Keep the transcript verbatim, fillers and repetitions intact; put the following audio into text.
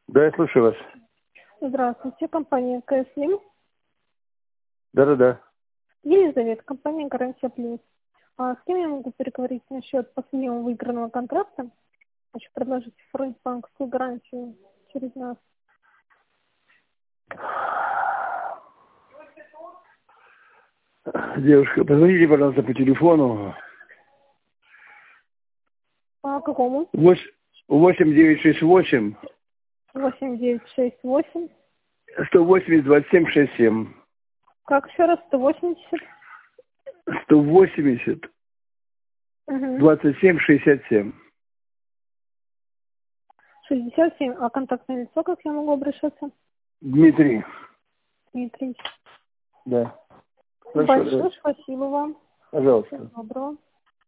Да, я слушаю вас. Здравствуйте, компания КСМ. Да-да-да. Елизавета, компания Гарантия Плюс. А с кем я могу переговорить насчет последнего выигранного контракта? Хочу предложить оформить банковскую гарантию через нас. Девушка, позвоните, пожалуйста, по телефону. По какому? восемь девять шесть восемь восемь девять шесть восемь. сто восемьдесят двадцать семь шестьдесят семь. Как еще раз? сто восемьдесят? сто восемьдесят Угу. двадцать семь шестьдесят семь. шестьдесят семь. А контактное лицо, как я могу обращаться? Дмитрий. Дмитрий. Да. Хорошо, Большое давайте. спасибо вам. Пожалуйста. Всего доброго.